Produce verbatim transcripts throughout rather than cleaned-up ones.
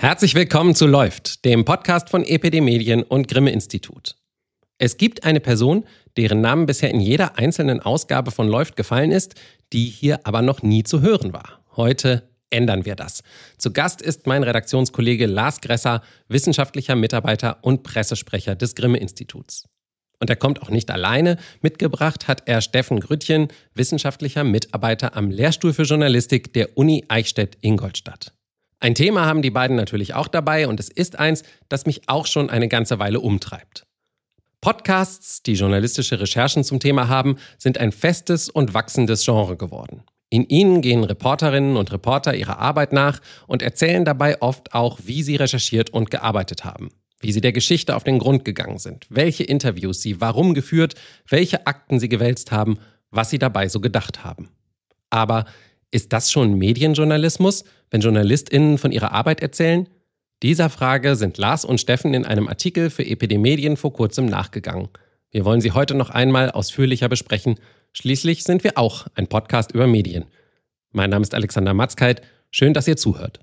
Herzlich willkommen zu Läuft, dem Podcast von E P D Medien und Grimme Institut. Es gibt eine Person, deren Namen bisher in jeder einzelnen Ausgabe von Läuft gefallen ist, die hier aber noch nie zu hören war. Heute ändern wir das. Zu Gast ist mein Redaktionskollege Lars Gresser, wissenschaftlicher Mitarbeiter und Pressesprecher des Grimme Instituts. Und er kommt auch nicht alleine. Mitgebracht hat er Steffen Grüttchen, wissenschaftlicher Mitarbeiter am Lehrstuhl für Journalistik der Uni Eichstätt-Ingolstadt. Ein Thema haben die beiden natürlich auch dabei und es ist eins, das mich auch schon eine ganze Weile umtreibt. Podcasts, die journalistische Recherchen zum Thema haben, sind ein festes und wachsendes Genre geworden. In ihnen gehen Reporterinnen und Reporter ihrer Arbeit nach und erzählen dabei oft auch, wie sie recherchiert und gearbeitet haben. Wie sie der Geschichte auf den Grund gegangen sind, welche Interviews sie warum geführt, welche Akten sie gewälzt haben, was sie dabei so gedacht haben. Aber ist das schon Medienjournalismus, wenn JournalistInnen von ihrer Arbeit erzählen? Dieser Frage sind Lars und Steffen in einem Artikel für E P D Medien vor kurzem nachgegangen. Wir wollen sie heute noch einmal ausführlicher besprechen. Schließlich sind wir auch ein Podcast über Medien. Mein Name ist Alexander Matzkeit. Schön, dass ihr zuhört.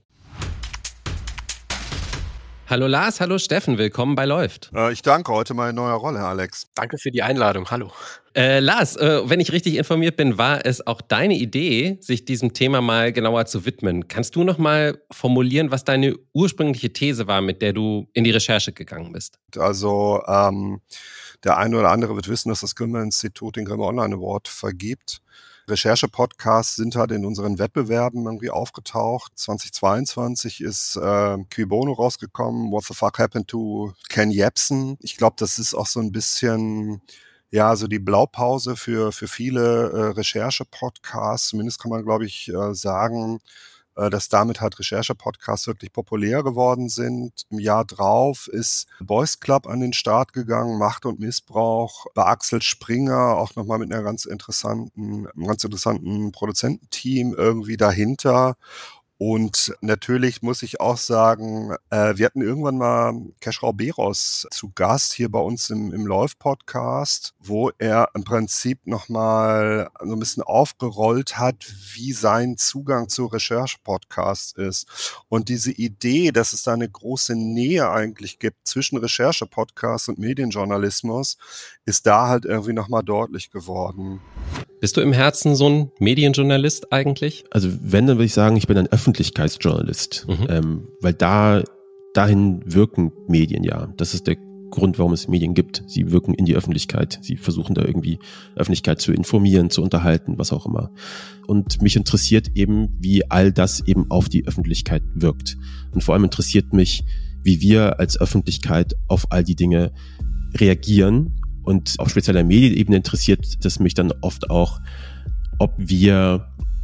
Hallo Lars, hallo Steffen, willkommen bei Läuft. Äh, ich danke, heute mal in neuer Rolle, Alex. Danke für die Einladung, hallo. Äh, Lars, äh, wenn ich richtig informiert bin, war es auch deine Idee, sich diesem Thema mal genauer zu widmen. Kannst du noch mal formulieren, was deine ursprüngliche These war, mit der du in die Recherche gegangen bist? Also ähm, der eine oder andere wird wissen, dass das Grimme Institut den Grimme Online Award vergibt. Recherche-Podcasts sind halt in unseren Wettbewerben irgendwie aufgetaucht. zweitausendzweiundzwanzig ist äh, Cui Bono rausgekommen, What the Fuck Happened to Ken Jebsen. Ich glaube, das ist auch so ein bisschen, ja, so die Blaupause für, für viele äh, Recherche-Podcasts. Zumindest kann man, glaube ich, äh, sagen, dass damit halt Recherche-Podcasts wirklich populär geworden sind. Im Jahr drauf ist Boys Club an den Start gegangen, Macht und Missbrauch, bei Axel Springer, auch nochmal mit einer ganz interessanten, einem ganz interessanten Produzententeam irgendwie dahinter. Und natürlich muss ich auch sagen, äh, wir hatten irgendwann mal Keschrau Beros zu Gast hier bei uns im, im Läuft-Podcast, wo er im Prinzip nochmal so ein bisschen aufgerollt hat, wie sein Zugang zu Recherche-Podcasts ist. Und diese Idee, dass es da eine große Nähe eigentlich gibt zwischen Recherche-Podcasts und Medienjournalismus, ist da halt irgendwie nochmal deutlich geworden. Bist du im Herzen so ein Medienjournalist eigentlich? Also wenn, dann würde ich sagen, ich bin ein Öffentlichkeitsjournalist, mhm. ähm, weil da dahin wirken Medien ja. Das ist der Grund, warum es Medien gibt. Sie wirken in die Öffentlichkeit. Sie versuchen da irgendwie Öffentlichkeit zu informieren, zu unterhalten, was auch immer. Und mich interessiert eben, wie all das eben auf die Öffentlichkeit wirkt. Und vor allem interessiert mich, wie wir als Öffentlichkeit auf all die Dinge reagieren. Und auf spezieller Medienebene interessiert das mich dann oft auch, ob wir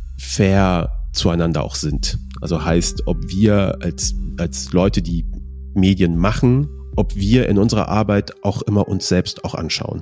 fair zueinander auch sind. Also heißt, ob wir als, als Leute, die Medien machen, ob wir in unserer Arbeit auch immer uns selbst auch anschauen.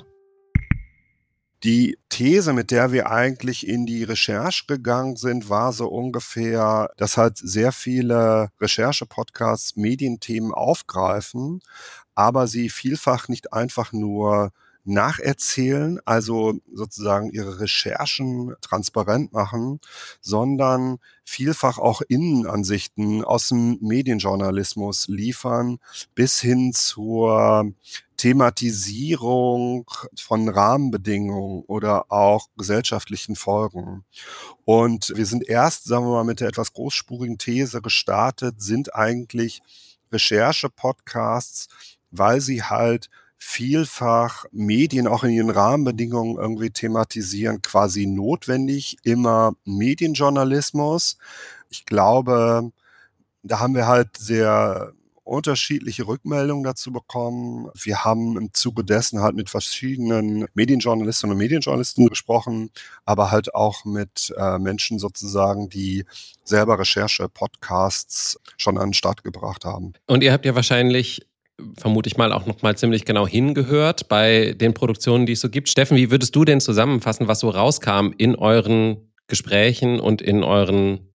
Die These, mit der wir eigentlich in die Recherche gegangen sind, war so ungefähr, dass halt sehr viele Recherche-Podcasts Medienthemen aufgreifen, aber sie vielfach nicht einfach nur nacherzählen, also sozusagen ihre Recherchen transparent machen, sondern vielfach auch Innenansichten aus dem Medienjournalismus liefern, bis hin zur Thematisierung von Rahmenbedingungen oder auch gesellschaftlichen Folgen. Und wir sind erst, sagen wir mal, mit der etwas großspurigen These gestartet, sind eigentlich Recherche-Podcasts, weil sie halt vielfach Medien auch in ihren Rahmenbedingungen irgendwie thematisieren, quasi notwendig, immer Medienjournalismus. Ich glaube, da haben wir halt sehr unterschiedliche Rückmeldungen dazu bekommen. Wir haben im Zuge dessen halt mit verschiedenen Medienjournalistinnen und Medienjournalisten gesprochen, aber halt auch mit äh, Menschen sozusagen, die selber Recherche-Podcasts schon an den Start gebracht haben. Und ihr habt ja wahrscheinlich, vermute ich mal, auch noch mal ziemlich genau hingehört bei den Produktionen, die es so gibt. Steffen, wie würdest du denn zusammenfassen, was so rauskam in euren Gesprächen und in euren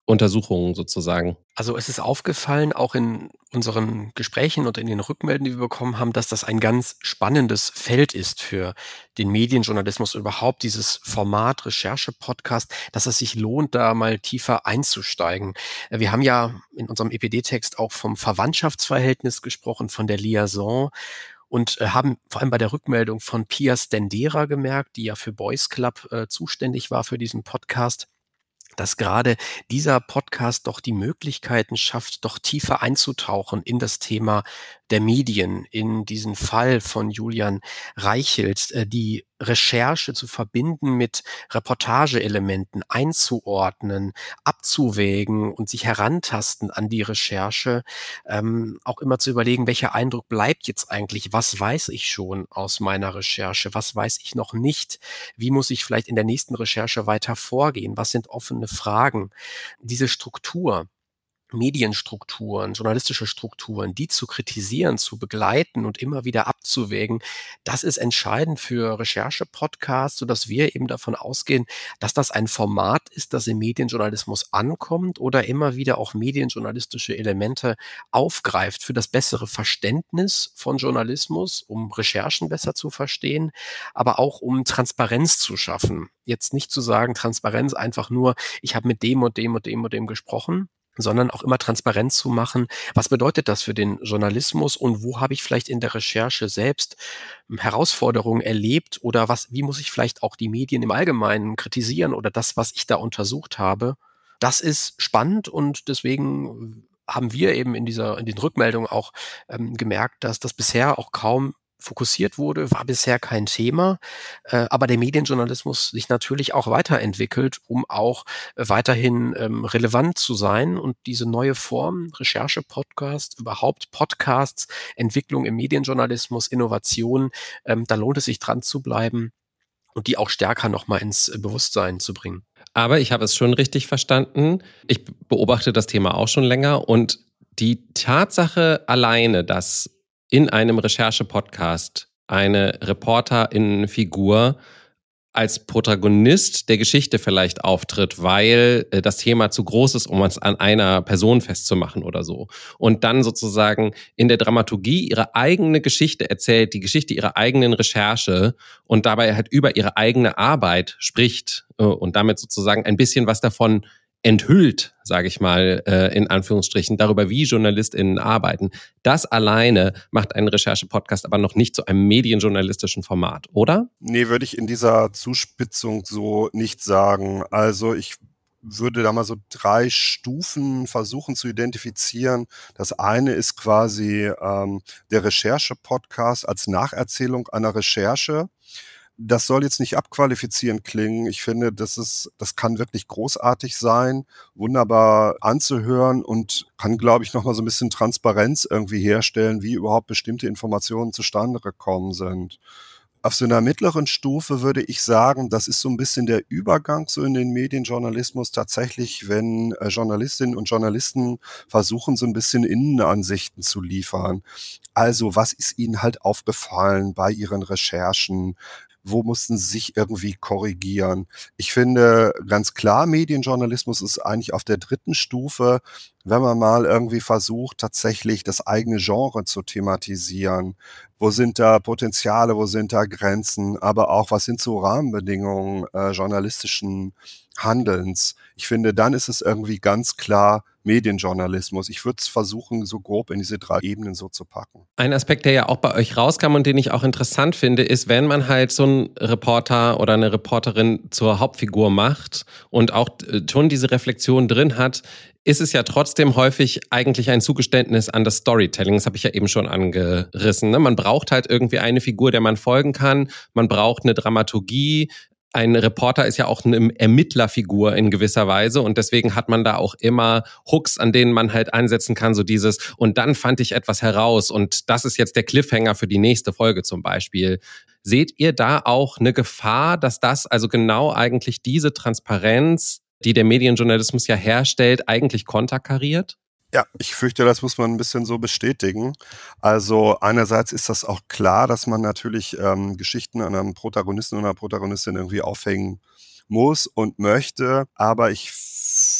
Untersuchungen sozusagen? Also es ist aufgefallen, auch in unseren Gesprächen und in den Rückmeldungen, die wir bekommen haben, dass das ein ganz spannendes Feld ist für den Medienjournalismus, überhaupt dieses Format Recherche-Podcast, dass es sich lohnt, da mal tiefer einzusteigen. Wir haben ja in unserem E P D-Text auch vom Verwandtschaftsverhältnis gesprochen, von der Liaison. Und äh, haben vor allem bei der Rückmeldung von Pia Stendera gemerkt, die ja für Boys Club äh, zuständig war für diesen Podcast, dass gerade dieser Podcast doch die Möglichkeiten schafft, doch tiefer einzutauchen in das Thema der Medien, in diesen Fall von Julian Reichelt, äh, die Recherche zu verbinden mit Reportageelementen, einzuordnen, abzuwägen und sich herantasten an die Recherche, ähm, auch immer zu überlegen, welcher Eindruck bleibt jetzt eigentlich, was weiß ich schon aus meiner Recherche, was weiß ich noch nicht, wie muss ich vielleicht in der nächsten Recherche weiter vorgehen, was sind offene Fragen. Diese Struktur, Medienstrukturen, journalistische Strukturen, die zu kritisieren, zu begleiten und immer wieder abzuwägen, das ist entscheidend für Recherche-Podcasts, sodass wir eben davon ausgehen, dass das ein Format ist, das im Medienjournalismus ankommt oder immer wieder auch medienjournalistische Elemente aufgreift für das bessere Verständnis von Journalismus, um Recherchen besser zu verstehen, aber auch um Transparenz zu schaffen. Jetzt nicht zu sagen, Transparenz einfach nur, ich habe mit dem und dem und dem und dem gesprochen, sondern auch immer transparent zu machen, was bedeutet das für den Journalismus und wo habe ich vielleicht in der Recherche selbst Herausforderungen erlebt oder was, wie muss ich vielleicht auch die Medien im Allgemeinen kritisieren oder das, was ich da untersucht habe. Das ist spannend und deswegen haben wir eben in dieser, in den Rückmeldungen auch ähm, gemerkt, dass das bisher auch kaum fokussiert wurde, war bisher kein Thema, äh, aber der Medienjournalismus sich natürlich auch weiterentwickelt, um auch äh, weiterhin ähm, relevant zu sein und diese neue Form, Recherche-Podcast, überhaupt Podcasts, Entwicklung im Medienjournalismus, Innovation, ähm, da lohnt es sich dran zu bleiben und die auch stärker nochmal ins Bewusstsein zu bringen. Aber ich habe es schon richtig verstanden. Ich beobachte das Thema auch schon länger und die Tatsache alleine, dass in einem Recherche-Podcast eine Reporterin-Figur als Protagonist der Geschichte vielleicht auftritt, weil das Thema zu groß ist, um es an einer Person festzumachen oder so. Und dann sozusagen in der Dramaturgie ihre eigene Geschichte erzählt, die Geschichte ihrer eigenen Recherche und dabei halt über ihre eigene Arbeit spricht und damit sozusagen ein bisschen was davon enthüllt, sage ich mal, äh, in Anführungsstrichen, darüber, wie JournalistInnen arbeiten. Das alleine macht einen Recherche-Podcast aber noch nicht zu einem medienjournalistischen Format, oder? Nee, würde ich in dieser Zuspitzung so nicht sagen. Also ich würde da mal so drei Stufen versuchen zu identifizieren. Das eine ist quasi ähm, der Recherche-Podcast als Nacherzählung einer Recherche. Das soll jetzt nicht abqualifizierend klingen. Ich finde, das ist, das kann wirklich großartig sein, wunderbar anzuhören und kann, glaube ich, nochmal so ein bisschen Transparenz irgendwie herstellen, wie überhaupt bestimmte Informationen zustande gekommen sind. Auf so einer mittleren Stufe würde ich sagen, das ist so ein bisschen der Übergang so in den Medienjournalismus tatsächlich, wenn äh, Journalistinnen und Journalisten versuchen, so ein bisschen Innenansichten zu liefern. Also, was ist ihnen halt aufgefallen bei ihren Recherchen? Wo mussten sie sich irgendwie korrigieren? Ich finde ganz klar, Medienjournalismus ist eigentlich auf der dritten Stufe, wenn man mal irgendwie versucht, tatsächlich das eigene Genre zu thematisieren. Wo sind da Potenziale, wo sind da Grenzen, aber auch, was sind so Rahmenbedingungen äh, journalistischen Handelns? Ich finde, dann ist es irgendwie ganz klar Medienjournalismus. Ich würde es versuchen, so grob in diese drei Ebenen so zu packen. Ein Aspekt, der ja auch bei euch rauskam und den ich auch interessant finde, ist, wenn man halt so einen Reporter oder eine Reporterin zur Hauptfigur macht und auch schon diese Reflexion drin hat, ist es ja trotzdem häufig eigentlich ein Zugeständnis an das Storytelling. Das habe ich ja eben schon angerissen. Ne? Man braucht halt irgendwie eine Figur, der man folgen kann. Man braucht eine Dramaturgie. Ein Reporter ist ja auch eine Ermittlerfigur in gewisser Weise und deswegen hat man da auch immer Hooks, an denen man halt ansetzen kann, so dieses und dann fand ich etwas heraus und das ist jetzt der Cliffhanger für die nächste Folge zum Beispiel. Seht ihr da auch eine Gefahr, dass das also genau eigentlich diese Transparenz, die der Medienjournalismus ja herstellt, eigentlich konterkariert? Ja, ich fürchte, das muss man ein bisschen so bestätigen. Also einerseits ist das auch klar, dass man natürlich ähm, Geschichten an einem Protagonisten oder einer Protagonistin irgendwie aufhängen muss und möchte, aber ich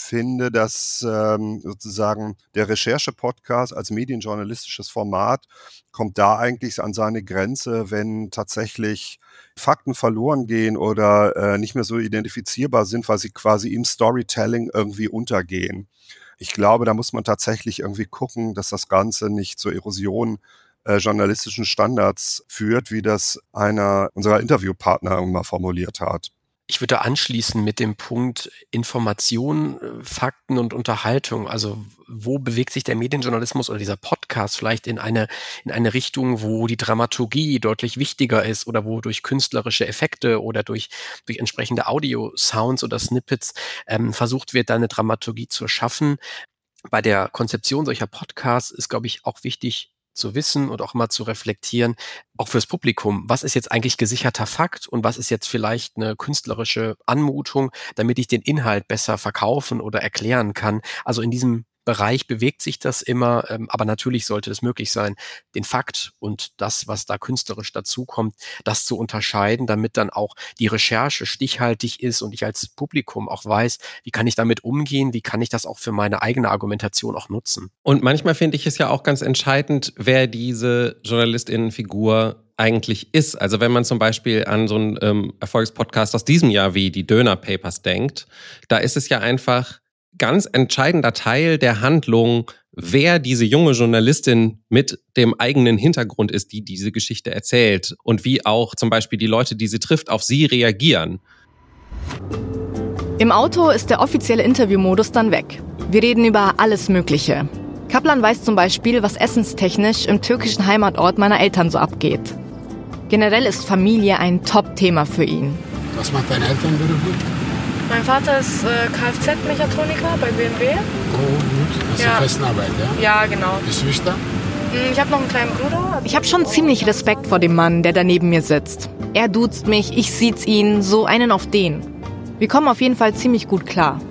finde, dass ähm, sozusagen der Recherche-Podcast als medienjournalistisches Format kommt da eigentlich an seine Grenze, wenn tatsächlich Fakten verloren gehen oder äh, nicht mehr so identifizierbar sind, weil sie quasi im Storytelling irgendwie untergehen. Ich glaube, da muss man tatsächlich irgendwie gucken, dass das Ganze nicht zur Erosion äh, journalistischen Standards führt, wie das einer unserer Interviewpartner irgendwann mal formuliert hat. Ich würde anschließen mit dem Punkt Information, Fakten und Unterhaltung. Also wo bewegt sich der Medienjournalismus oder dieser Podcast vielleicht in eine, in eine Richtung, wo die Dramaturgie deutlich wichtiger ist oder wo durch künstlerische Effekte oder durch, durch entsprechende Audio-Sounds oder Snippets ähm, versucht wird, da eine Dramaturgie zu schaffen. Bei der Konzeption solcher Podcasts ist, glaube ich, auch wichtig zu wissen und auch mal zu reflektieren, auch fürs Publikum, was ist jetzt eigentlich gesicherter Fakt und was ist jetzt vielleicht eine künstlerische Anmutung, damit ich den Inhalt besser verkaufen oder erklären kann. Also in diesem Bereich bewegt sich das immer, ähm, aber natürlich sollte es möglich sein, den Fakt und das, was da künstlerisch dazukommt, das zu unterscheiden, damit dann auch die Recherche stichhaltig ist und ich als Publikum auch weiß, wie kann ich damit umgehen, wie kann ich das auch für meine eigene Argumentation auch nutzen. Und manchmal finde ich es ja auch ganz entscheidend, wer diese JournalistInnenfigur eigentlich ist. Also wenn man zum Beispiel an so einen ähm, Erfolgspodcast aus diesem Jahr wie die Döner Papers denkt, da ist es ja einfach ganz entscheidender Teil der Handlung, wer diese junge Journalistin mit dem eigenen Hintergrund ist, die diese Geschichte erzählt und wie auch zum Beispiel die Leute, die sie trifft, auf sie reagieren. Im Auto ist der offizielle Interviewmodus dann weg. Wir reden über alles Mögliche. Kaplan weiß zum Beispiel, was essenstechnisch im türkischen Heimatort meiner Eltern so abgeht. Generell ist Familie ein Top-Thema für ihn. Was macht deine Eltern beruflich? Mein Vater ist äh, Kfz-Mechatroniker bei B M W. Oh, gut. Hast Ja. du festen Arbeit, ja? Ja, genau. Bist du Schwester? Ich habe noch einen kleinen Bruder. Ich habe schon ziemlich Respekt vor dem Mann, der da neben mir sitzt. Er duzt mich, ich siez ihn, so einen auf den. Wir kommen auf jeden Fall ziemlich gut klar.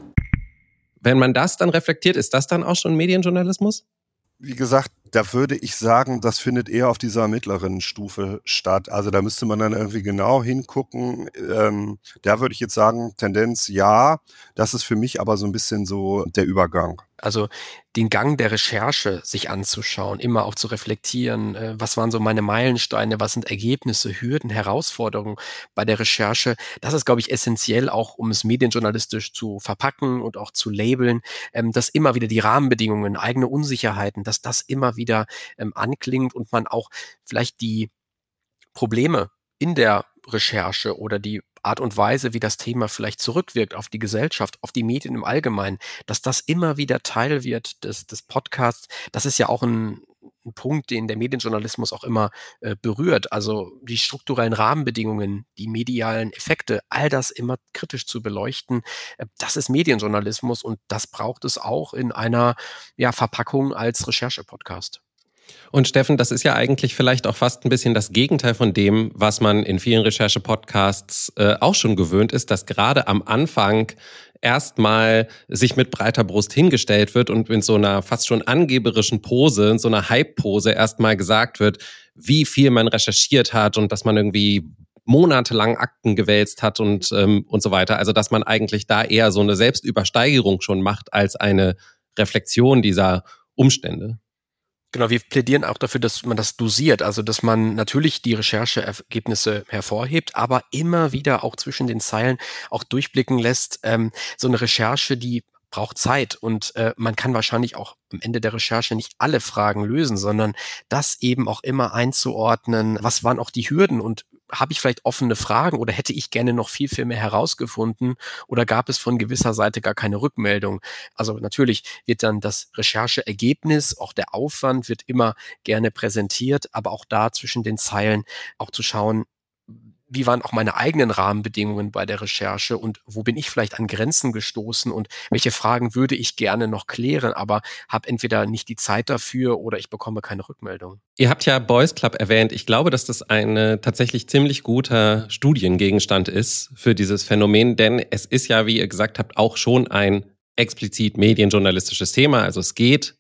Wenn man das dann reflektiert, ist das dann auch schon Medienjournalismus? Wie gesagt, da würde ich sagen, das findet eher auf dieser mittleren Stufe statt. Also da müsste man dann irgendwie genau hingucken. Ähm, da würde ich jetzt sagen, Tendenz ja. Das ist für mich aber so ein bisschen so der Übergang. Also den Gang der Recherche sich anzuschauen, immer auch zu reflektieren, äh, was waren so meine Meilensteine, was sind Ergebnisse, Hürden, Herausforderungen bei der Recherche. Das ist, glaube ich, essentiell auch, um es medienjournalistisch zu verpacken und auch zu labeln, ähm, dass immer wieder die Rahmenbedingungen, eigene Unsicherheiten, dass das immer wieder ähm, anklingt und man auch vielleicht die Probleme in der Recherche oder die Art und Weise, wie das Thema vielleicht zurückwirkt auf die Gesellschaft, auf die Medien im Allgemeinen, dass das immer wieder Teil wird des, des Podcasts. Das ist ja auch ein, ein Punkt, den der Medienjournalismus auch immer äh, berührt. Also die strukturellen Rahmenbedingungen, die medialen Effekte, all das immer kritisch zu beleuchten. Äh, das ist Medienjournalismus und das braucht es auch in einer ja, Verpackung als Recherche-Podcast. Und Steffen, das ist ja eigentlich vielleicht auch fast ein bisschen das Gegenteil von dem, was man in vielen Recherche-Podcasts äh, auch schon gewöhnt ist, dass gerade am Anfang erstmal sich mit breiter Brust hingestellt wird und in so einer fast schon angeberischen Pose, in so einer Hype-Pose erstmal gesagt wird, wie viel man recherchiert hat und dass man irgendwie monatelang Akten gewälzt hat und, ähm, und so weiter. Also dass man eigentlich da eher so eine Selbstübersteigerung schon macht als eine Reflexion dieser Umstände. Genau, wir plädieren auch dafür, dass man das dosiert, also dass man natürlich die Rechercheergebnisse hervorhebt, aber immer wieder auch zwischen den Zeilen auch durchblicken lässt. Ähm, so eine Recherche, die braucht Zeit und äh, man kann wahrscheinlich auch am Ende der Recherche nicht alle Fragen lösen, sondern das eben auch immer einzuordnen, was waren auch die Hürden und habe ich vielleicht offene Fragen oder hätte ich gerne noch viel, viel mehr herausgefunden oder gab es von gewisser Seite gar keine Rückmeldung? Also natürlich wird dann das Rechercheergebnis, auch der Aufwand wird immer gerne präsentiert, aber auch da zwischen den Zeilen auch zu schauen, wie waren auch meine eigenen Rahmenbedingungen bei der Recherche und wo bin ich vielleicht an Grenzen gestoßen und welche Fragen würde ich gerne noch klären, aber habe entweder nicht die Zeit dafür oder ich bekomme keine Rückmeldung. Ihr habt ja Boys Club erwähnt. Ich glaube, dass das ein äh, tatsächlich ziemlich guter Studiengegenstand ist für dieses Phänomen, denn es ist ja, wie ihr gesagt habt, auch schon ein explizit medienjournalistisches Thema. Also es geht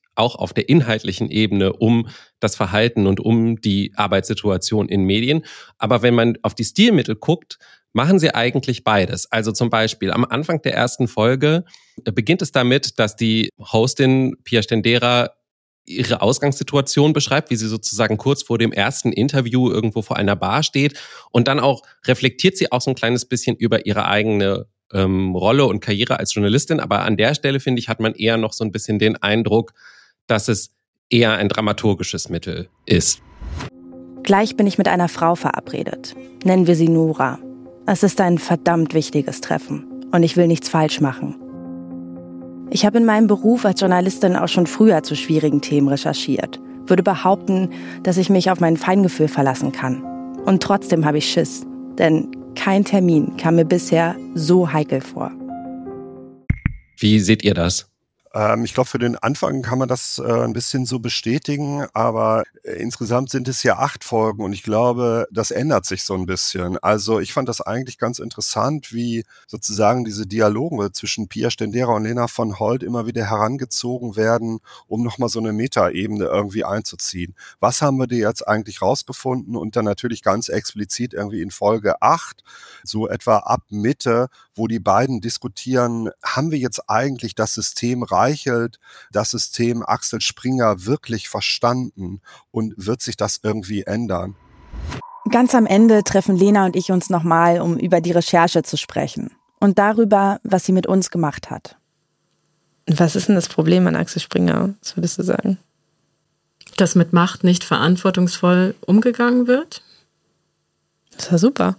auch auf der inhaltlichen Ebene um das Verhalten und um die Arbeitssituation in Medien. Aber wenn man auf die Stilmittel guckt, machen sie eigentlich beides. Also zum Beispiel am Anfang der ersten Folge beginnt es damit, dass die Hostin Pia Stendera ihre Ausgangssituation beschreibt, wie sie sozusagen kurz vor dem ersten Interview irgendwo vor einer Bar steht, und dann auch reflektiert sie auch so ein kleines bisschen über ihre eigene ähm, Rolle und Karriere als Journalistin. Aber an der Stelle, finde ich, hat man eher noch so ein bisschen den Eindruck, dass es eher ein dramaturgisches Mittel ist. Gleich bin ich mit einer Frau verabredet. Nennen wir sie Nora. Es ist ein verdammt wichtiges Treffen und ich will nichts falsch machen. Ich habe in meinem Beruf als Journalistin auch schon früher zu schwierigen Themen recherchiert. Würde behaupten, dass ich mich auf mein Feingefühl verlassen kann. Und trotzdem habe ich Schiss, denn kein Termin kam mir bisher so heikel vor. Wie seht ihr das? Ähm, ich glaube, für den Anfang kann man das äh, ein bisschen so bestätigen, aber äh, insgesamt sind es ja acht Folgen und ich glaube, das ändert sich so ein bisschen. Also ich fand das eigentlich ganz interessant, wie sozusagen diese Dialoge zwischen Pia Stendera und Lena von Holt immer wieder herangezogen werden, um nochmal so eine Metaebene irgendwie einzuziehen. Was haben wir dir jetzt eigentlich rausgefunden? Und dann natürlich ganz explizit irgendwie in Folge acht, so etwa ab Mitte, wo die beiden diskutieren, haben wir jetzt eigentlich das System Reichelt, das System Axel Springer wirklich verstanden und wird sich das irgendwie ändern? Ganz am Ende treffen Lena und ich uns nochmal, um über die Recherche zu sprechen und darüber, was sie mit uns gemacht hat. Was ist denn das Problem an Axel Springer, was würdest du sagen? Dass mit Macht nicht verantwortungsvoll umgegangen wird? Das war super.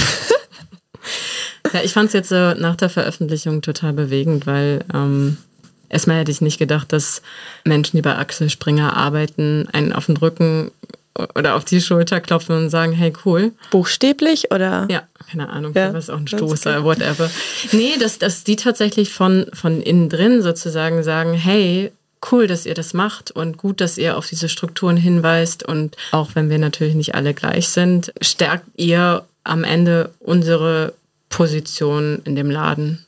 Ja, ich fand es jetzt äh, nach der Veröffentlichung total bewegend, weil ähm, erstmal hätte ich nicht gedacht, dass Menschen, die bei Axel Springer arbeiten, einen auf den Rücken oder auf die Schulter klopfen und sagen, hey, cool. Buchstäblich oder? Ja, keine Ahnung, ja, was auch ein Stoß oder whatever. Nee, dass, dass die tatsächlich von, von innen drin sozusagen sagen, hey, cool, dass ihr das macht und gut, dass ihr auf diese Strukturen hinweist und auch wenn wir natürlich nicht alle gleich sind, stärkt ihr am Ende unsere Position in dem Laden.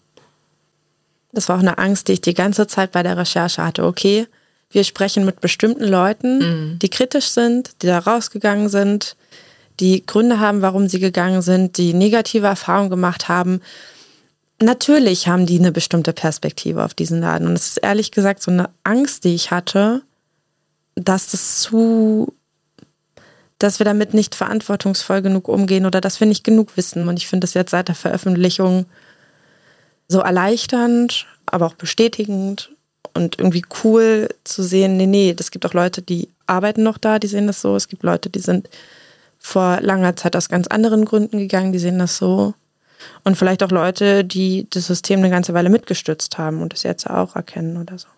Das war auch eine Angst, die ich die ganze Zeit bei der Recherche hatte. Okay, wir sprechen mit bestimmten Leuten, mhm. die kritisch sind, die da rausgegangen sind, die Gründe haben, warum sie gegangen sind, die negative Erfahrungen gemacht haben. Natürlich haben die eine bestimmte Perspektive auf diesen Laden. Und es ist ehrlich gesagt so eine Angst, die ich hatte, dass das zu... dass wir damit nicht verantwortungsvoll genug umgehen oder dass wir nicht genug wissen. Und ich finde das jetzt seit der Veröffentlichung so erleichternd, aber auch bestätigend und irgendwie cool zu sehen, nee, nee, es gibt auch Leute, die arbeiten noch da, die sehen das so. Es gibt Leute, die sind vor langer Zeit aus ganz anderen Gründen gegangen, die sehen das so. Und vielleicht auch Leute, die das System eine ganze Weile mitgestützt haben und es jetzt auch erkennen oder so.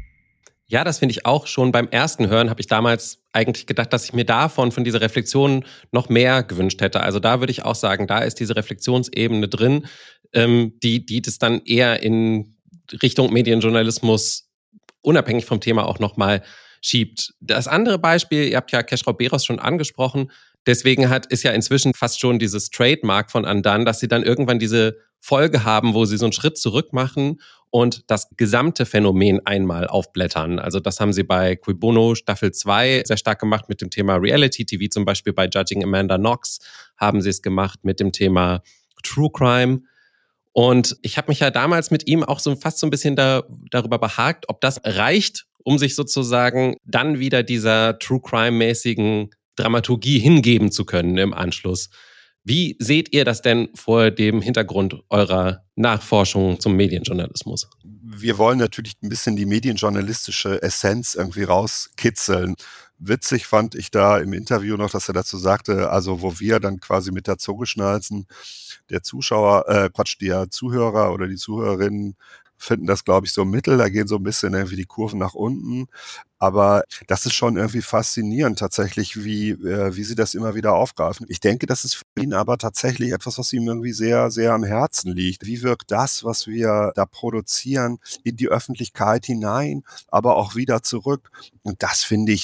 Ja, das finde ich auch schon beim ersten Hören, habe ich damals eigentlich gedacht, dass ich mir davon, von dieser Reflexion noch mehr gewünscht hätte. Also da würde ich auch sagen, da ist diese Reflexionsebene drin, ähm, die, die das dann eher in Richtung Medienjournalismus unabhängig vom Thema auch nochmal schiebt. Das andere Beispiel, ihr habt ja Keschrau Beros schon angesprochen, deswegen hat, ist ja inzwischen fast schon dieses Trademark von Undone, dass sie dann irgendwann diese Folge haben, wo sie so einen Schritt zurück machen und das gesamte Phänomen einmal aufblättern. Also das haben sie bei Cui Bono Staffel zwei sehr stark gemacht mit dem Thema Reality-T V, zum Beispiel bei Judging Amanda Knox haben sie es gemacht mit dem Thema True Crime. Und ich habe mich ja damals mit ihm auch so fast so ein bisschen da, darüber behagt, ob das reicht, um sich sozusagen dann wieder dieser True Crime-mäßigen Dramaturgie hingeben zu können im Anschluss. Wie seht ihr das denn vor dem Hintergrund eurer Nachforschung zum Medienjournalismus? Wir wollen natürlich ein bisschen die medienjournalistische Essenz irgendwie rauskitzeln. Witzig fand ich da im Interview noch, dass er dazu sagte, also wo wir dann quasi mit der Zunge schnalzen, der Zuschauer, äh, Quatsch, der Zuhörer oder die Zuhörerinnen finden das, glaube ich, so mittel. Da gehen so ein bisschen irgendwie die Kurven nach unten. Aber das ist schon irgendwie faszinierend tatsächlich, wie, äh, wie sie das immer wieder aufgreifen. Ich denke, das ist für ihn aber tatsächlich etwas, was ihm irgendwie sehr, sehr am Herzen liegt. Wie wirkt das, was wir da produzieren, in die Öffentlichkeit hinein, aber auch wieder zurück? Und das finde ich, da wird es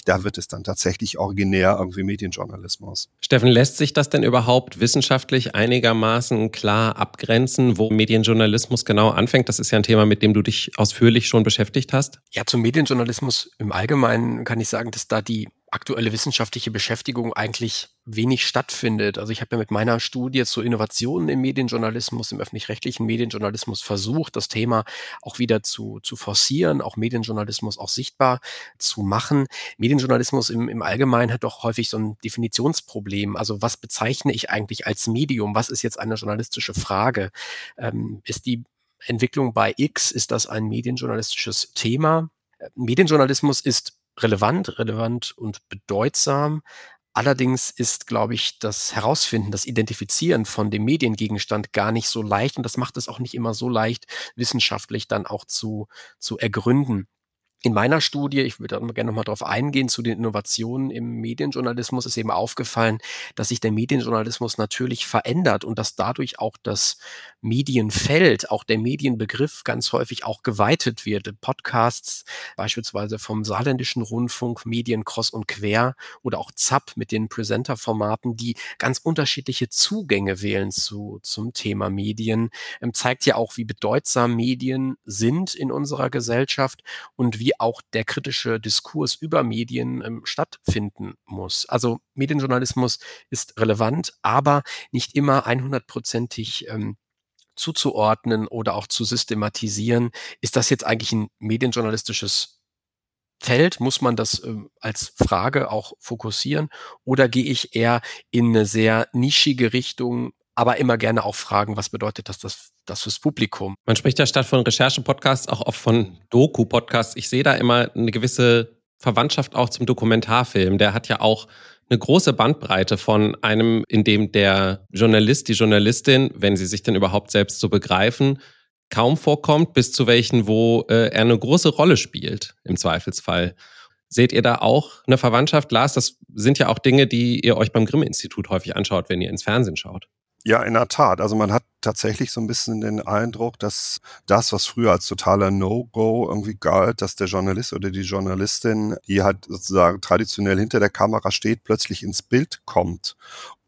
ist dann tatsächlich originär irgendwie Medienjournalismus. Steffen, lässt sich das denn überhaupt wissenschaftlich einigermaßen klar abgrenzen, wo Medienjournalismus genau anfängt? Das ist ja ein Thema, mit dem du dich ausführlich schon beschäftigt hast. Ja, zum Medienjournalismus im Allgemeinen kann ich sagen, dass da die aktuelle wissenschaftliche Beschäftigung eigentlich wenig stattfindet. Also ich habe ja mit meiner Studie zu Innovationen im Medienjournalismus, im öffentlich-rechtlichen Medienjournalismus versucht, das Thema auch wieder zu, zu forcieren, auch Medienjournalismus auch sichtbar zu machen. Medienjournalismus im, im Allgemeinen hat doch häufig so ein Definitionsproblem. Also was bezeichne ich eigentlich als Medium? Was ist jetzt eine journalistische Frage? Ähm, ist die Entwicklung bei X, ist das ein medienjournalistisches Thema? Medienjournalismus ist relevant, relevant und bedeutsam. Allerdings ist, glaube ich, das Herausfinden, das Identifizieren von dem Mediengegenstand gar nicht so leicht und das macht es auch nicht immer so leicht, wissenschaftlich dann auch zu, zu ergründen. In meiner Studie, ich würde da gerne nochmal drauf eingehen, zu den Innovationen im Medienjournalismus ist eben aufgefallen, dass sich der Medienjournalismus natürlich verändert und dass dadurch auch das Medienfeld, auch der Medienbegriff ganz häufig auch geweitet wird. Podcasts beispielsweise vom Saarländischen Rundfunk, Medien kreuz und quer oder auch Z A P mit den Presenter-Formaten, die ganz unterschiedliche Zugänge wählen zu, zum Thema Medien, ähm, zeigt ja auch, wie bedeutsam Medien sind in unserer Gesellschaft und wie auch der kritische Diskurs über Medien ähm, stattfinden muss. Also Medienjournalismus ist relevant, aber nicht immer hundertprozentig ähm, zuzuordnen oder auch zu systematisieren. Ist das jetzt eigentlich ein medienjournalistisches Feld? Muss man das ähm, als Frage auch fokussieren? Oder gehe ich eher in eine sehr nischige Richtung, aber immer gerne auch fragen, was bedeutet das, das, das fürs Publikum? Man spricht ja statt von Recherche-Podcasts auch oft von Doku-Podcasts. Ich sehe da immer eine gewisse Verwandtschaft auch zum Dokumentarfilm. Der hat ja auch eine große Bandbreite von einem, in dem der Journalist, die Journalistin, wenn sie sich denn überhaupt selbst so begreifen, kaum vorkommt, bis zu welchen, wo äh, er eine große Rolle spielt, im Zweifelsfall. Seht ihr da auch eine Verwandtschaft? Lars, das sind ja auch Dinge, die ihr euch beim Grimme-Institut häufig anschaut, wenn ihr ins Fernsehen schaut. Ja, in der Tat. Also man hat tatsächlich so ein bisschen den Eindruck, dass das, was früher als totaler No-Go irgendwie galt, dass der Journalist oder die Journalistin, die halt sozusagen traditionell hinter der Kamera steht, plötzlich ins Bild kommt.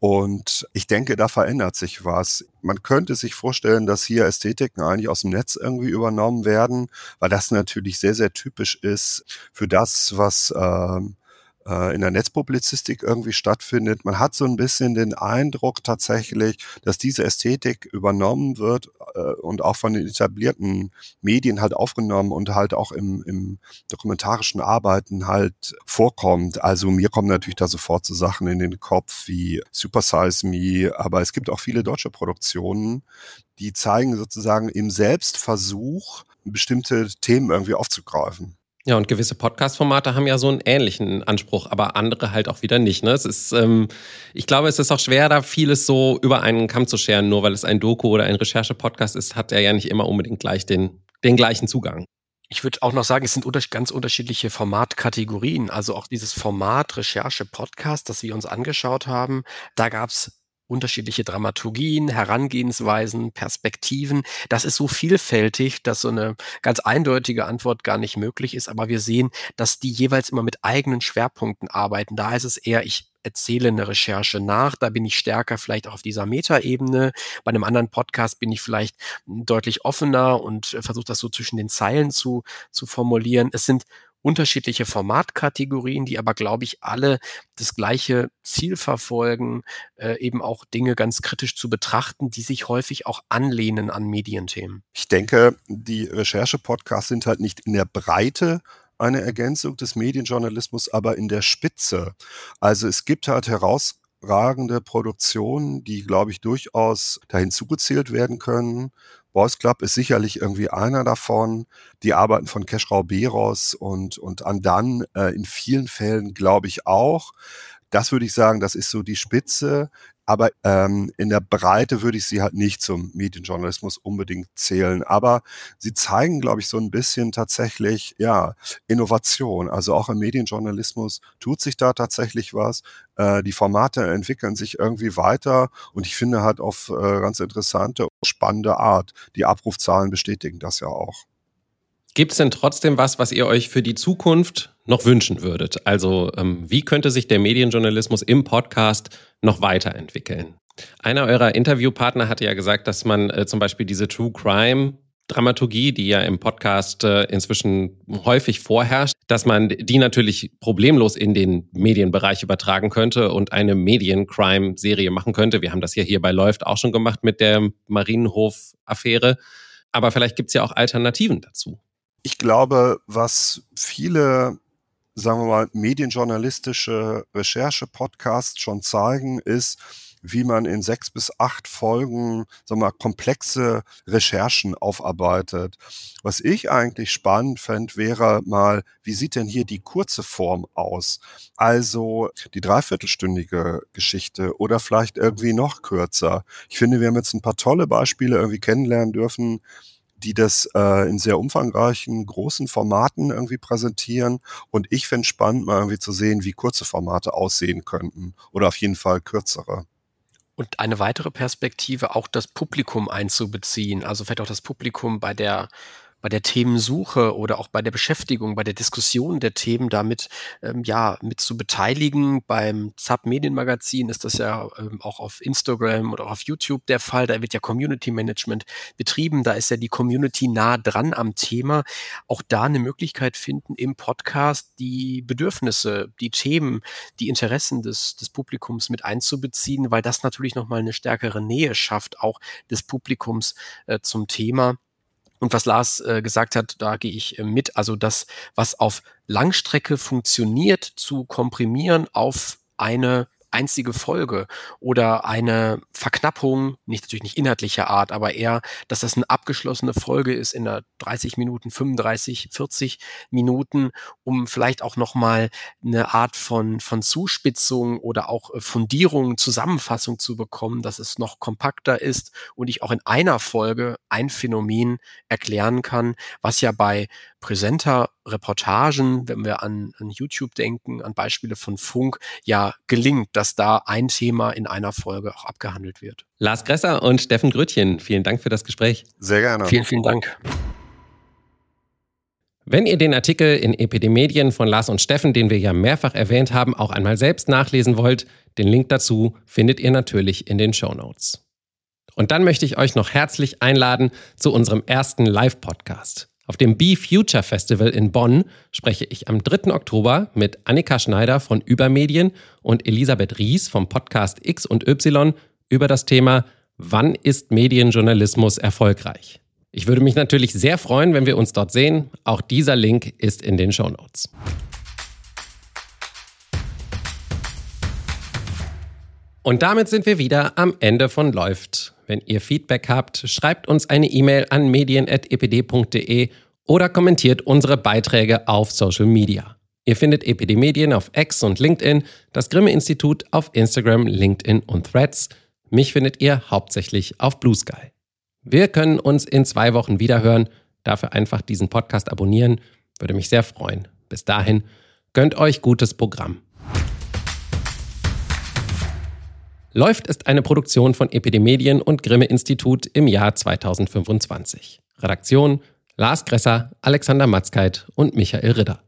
Und ich denke, da verändert sich was. Man könnte sich vorstellen, dass hier Ästhetiken eigentlich aus dem Netz irgendwie übernommen werden, weil das natürlich sehr, sehr typisch ist für das, was ähm, in der Netzpublizistik irgendwie stattfindet. Man hat so ein bisschen den Eindruck tatsächlich, dass diese Ästhetik übernommen wird äh, und auch von den etablierten Medien halt aufgenommen und halt auch im, im dokumentarischen Arbeiten halt vorkommt. Also mir kommen natürlich da sofort so Sachen in den Kopf wie Super Size Me, aber es gibt auch viele deutsche Produktionen, die zeigen sozusagen im Selbstversuch, bestimmte Themen irgendwie aufzugreifen. Ja, und gewisse Podcast-Formate haben ja so einen ähnlichen Anspruch, aber andere halt auch wieder nicht. Ne? Es ist, ähm, ich glaube, es ist auch schwer, da vieles so über einen Kamm zu scheren. Nur weil es ein Doku oder ein Recherche-Podcast ist, hat er ja nicht immer unbedingt gleich den, den gleichen Zugang. Ich würde auch noch sagen, es sind unter- ganz unterschiedliche Formatkategorien. Also auch dieses Format Recherche-Podcast, das wir uns angeschaut haben, da gab's unterschiedliche Dramaturgien, Herangehensweisen, Perspektiven. Das ist so vielfältig, dass so eine ganz eindeutige Antwort gar nicht möglich ist. Aber wir sehen, dass die jeweils immer mit eigenen Schwerpunkten arbeiten. Da ist es eher, ich erzähle eine Recherche nach, da bin ich stärker vielleicht auch auf dieser Metaebene. Bei einem anderen Podcast bin ich vielleicht deutlich offener und versuche das so zwischen den Zeilen zu, zu formulieren. Es sind unterschiedliche Formatkategorien, die aber, glaube ich, alle das gleiche Ziel verfolgen, äh, eben auch Dinge ganz kritisch zu betrachten, die sich häufig auch anlehnen an Medienthemen. Ich denke, die Recherche-Podcasts sind halt nicht in der Breite eine Ergänzung des Medienjournalismus, aber in der Spitze. Also es gibt halt herausragende Produktionen, die, glaube ich, durchaus dahin zugezählt werden können. Boys Club ist sicherlich irgendwie einer davon. Die Arbeiten von Keschrau Beros und, und Andan äh, in vielen Fällen, glaube ich, auch. Das würde ich sagen, das ist so die Spitze. Aber ähm, in der Breite würde ich sie halt nicht zum Medienjournalismus unbedingt zählen. Aber sie zeigen, glaube ich, so ein bisschen tatsächlich, ja, Innovation. Also auch im Medienjournalismus tut sich da tatsächlich was. Äh, die Formate entwickeln sich irgendwie weiter. Und ich finde halt auf äh, ganz interessante, spannende Art. Die Abrufzahlen bestätigen das ja auch. Gibt es denn trotzdem was, was ihr euch für die Zukunft noch wünschen würdet? Also ähm, wie könnte sich der Medienjournalismus im Podcast noch weiterentwickeln? Einer eurer Interviewpartner hatte ja gesagt, dass man äh, zum Beispiel diese True Crime Dramaturgie, die ja im Podcast äh, inzwischen häufig vorherrscht, dass man die natürlich problemlos in den Medienbereich übertragen könnte und eine Medien-Crime-Serie machen könnte. Wir haben das ja hier bei Läuft auch schon gemacht mit der Marienhof-Affäre. Aber vielleicht gibt es ja auch Alternativen dazu. Ich glaube, was viele, sagen wir mal, medienjournalistische Recherche-Podcasts schon zeigen, ist, wie man in sechs bis acht Folgen, sagen wir mal, komplexe Recherchen aufarbeitet. Was ich eigentlich spannend fände, wäre mal, wie sieht denn hier die kurze Form aus? Also die dreiviertelstündige Geschichte oder vielleicht irgendwie noch kürzer. Ich finde, wir haben jetzt ein paar tolle Beispiele irgendwie kennenlernen dürfen, die das äh, in sehr umfangreichen, großen Formaten irgendwie präsentieren. Und ich fände es spannend, mal irgendwie zu sehen, wie kurze Formate aussehen könnten oder auf jeden Fall kürzere. Und eine weitere Perspektive, auch das Publikum einzubeziehen, also vielleicht auch das Publikum bei der bei der Themensuche oder auch bei der Beschäftigung, bei der Diskussion der Themen damit ähm, ja mit zu beteiligen. Beim Z A P Medienmagazin ist das ja ähm, auch auf Instagram oder auch auf YouTube der Fall. Da wird ja Community Management betrieben. Da ist ja die Community nah dran am Thema. Auch da eine Möglichkeit finden, im Podcast die Bedürfnisse, die Themen, die Interessen des, des Publikums mit einzubeziehen, weil das natürlich nochmal eine stärkere Nähe schafft, auch des Publikums äh, zum Thema. Und was Lars äh, gesagt hat, da gehe ich äh, mit. Also das, was auf Langstrecke funktioniert, zu komprimieren auf eine einzige Folge oder eine Verknappung, nicht natürlich nicht inhaltlicher Art, aber eher, dass das eine abgeschlossene Folge ist in der dreißig Minuten, fünfunddreißig, vierzig Minuten, um vielleicht auch nochmal eine Art von, von Zuspitzung oder auch Fundierung, Zusammenfassung zu bekommen, dass es noch kompakter ist und ich auch in einer Folge ein Phänomen erklären kann, was ja bei präsenter Reportagen, wenn wir an, an YouTube denken, an Beispiele von Funk, ja gelingt, dass da ein Thema in einer Folge auch abgehandelt wird. Lars Gresser und Steffen Grötjen, vielen Dank für das Gespräch. Sehr gerne. Vielen, vielen Dank. Wenn ihr den Artikel in E P D Medien von Lars und Steffen, den wir ja mehrfach erwähnt haben, auch einmal selbst nachlesen wollt, den Link dazu findet ihr natürlich in den Shownotes. Und dann möchte ich euch noch herzlich einladen zu unserem ersten Live-Podcast. Auf dem Be Future Festival in Bonn spreche ich am dritten Oktober mit Annika Schneider von Übermedien und Elisabeth Ries vom Podcast X und Y über das Thema Wann ist Medienjournalismus erfolgreich? Ich würde mich natürlich sehr freuen, wenn wir uns dort sehen. Auch dieser Link ist in den Shownotes. Und damit sind wir wieder am Ende von Läuft. Wenn ihr Feedback habt, schreibt uns eine E-Mail an medien at e p d punkt d e oder kommentiert unsere Beiträge auf Social Media. Ihr findet E P D Medien auf X und LinkedIn, das Grimme-Institut auf Instagram, LinkedIn und Threads. Mich findet ihr hauptsächlich auf Blue Sky. Wir können uns in zwei Wochen wiederhören. Dafür einfach diesen Podcast abonnieren. Würde mich sehr freuen. Bis dahin, gönnt euch gutes Programm. Läuft ist eine Produktion von E P D Medien und Grimme-Institut im Jahr zweitausendfünfundzwanzig. Redaktion Lars Gresser, Alexander Matzkeit und Michael Ritter.